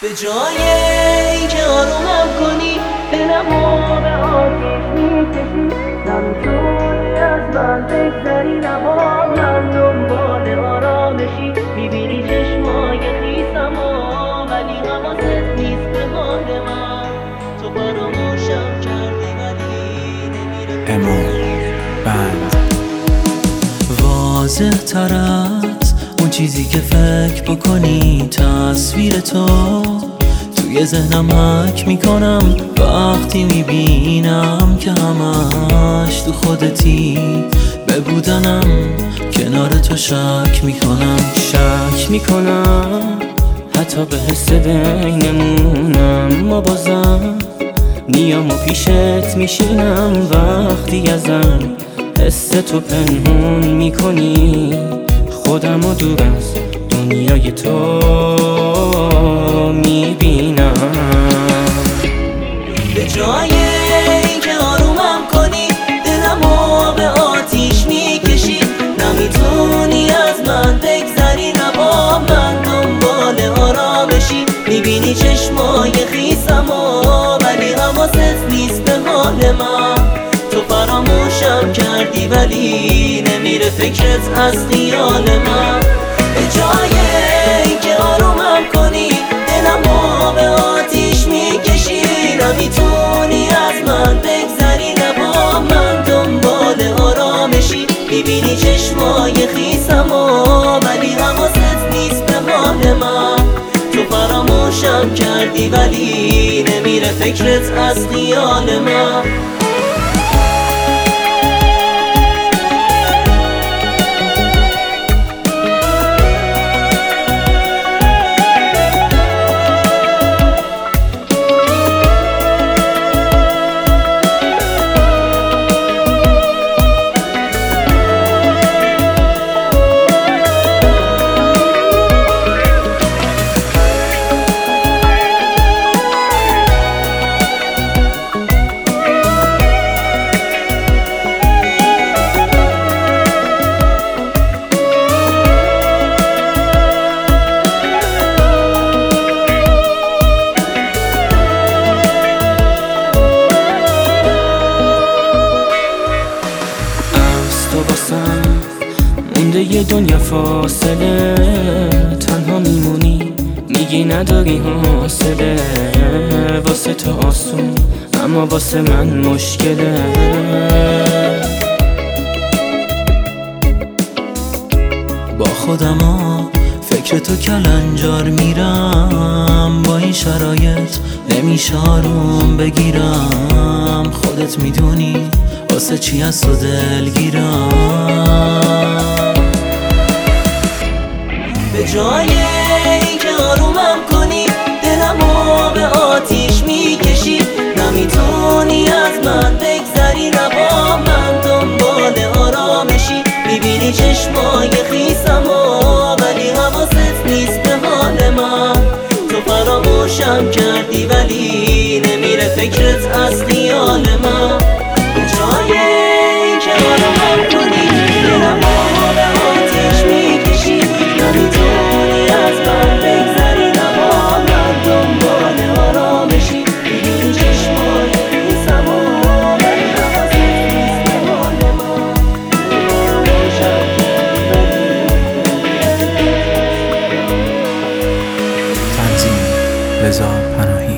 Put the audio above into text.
به جای اینکه آرومم کنی دلمو به آتیش میکشی، نمیتونی از من بگذری، نبا من دنبال آرامشی. میبینی چشمای خیسمو ولی حواست نیست به حال من. تو فراموشم کردی ولی نمیره بند واضح تر از اون چیزی که فکر بکنی. تصویر تو توی ذهنم حک میکنم وقتی میبینم که همش تو خودتی. به بودنم کنار تو شک میکنم حتی به حس بینمونم. ما بازم میام و پیشت میشینم وقتی ازم حس تو پنهون میکنی. خودم رو دور از دنیای تو میبینم. به جای اینکه آرومم کنی دلمو به آتیش میکشی، نمیتونی از من بگذری، نبا من دنبال آرامشی. میبینی چشمای خیسمو ولی حواست نیست به حال من. تو فراموشم کردی ولی نمیره فکرت از خیال من. به جای اینکه آرومم کنی دلمو به آتیش میکشی، نمیتونی از من بگذری، نبا من دنبال آرامشی. میبینی چشمای خیسمو ولی حواست نیست به حال من. تو فراموشم کردی ولی نمیره فکرت از خیال من. مونده یه دنیا فاصله، تنها میمونی میگی نداری حوصله. واسه تو آسون اما واسه من مشکله. با خودم فکر تو کلنجار میرم، با این شرایط نمیشه آروم بگیرم. خودت میدونی واسه چی از تو دلگیرم. به جای اینکه آرومم کنی دلمو به آتیش میکشی، نمیتونی از من بگذری، نبا من دنبال آرامشی. میبینی چشمای خیسمو ولی حواست نیست به حال من. تو فراموشم کردی ولی نمیره فکرت از خیال من. به جای اینکه آرومم کنی دلمو به آتیش میکشی، نمیتونی از من بگذری، نبا من دنبال آرامشی. میبینی چشمای خیسمو ولی حواست نیست به حال من. فراموشم کردی ولی تنظیم رضا پناهی.